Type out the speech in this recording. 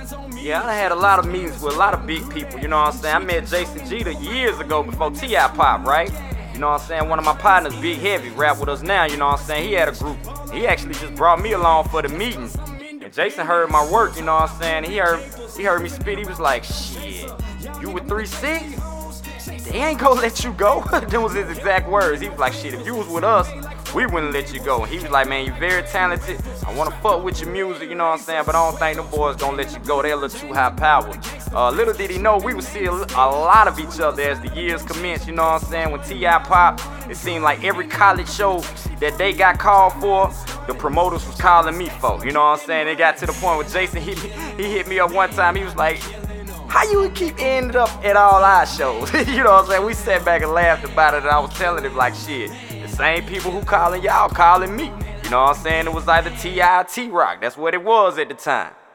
Yeah, I had a lot of meetings with a lot of big people, you know what I'm saying? I met Jason Jeter years ago before T.I. Pop, right? You know what I'm saying? One of my partners, Big Heavy, rap with us now, you know what I'm saying? He had a group. He actually just brought me along for the meeting. And Jason heard my work, you know what I'm saying? He heard me spit. He was like, shit, you with 3-6? They ain't gonna let you go. Them was his exact words. He was like, shit, if you was with us, we wouldn't let you go. And he was like, man, you very talented. I wanna fuck with your music, you know what I'm saying? But I don't think them boys gonna let you go. They're a little too high powered. Little did he know we would see a lot of each other as the years commenced, you know what I'm saying? When T.I. Pop, it seemed like every college show that they got called for, the promoters was calling me for, you know what I'm saying? It got to the point where Jason, he hit me up one time. He was like, how you would keep ending up at all our shows? You know what I'm saying? We sat back and laughed about it, and I was telling him like, shit, the same people who calling y'all calling me. You know what I'm saying? It was either T.I. or T-Rock. That's what it was at the time.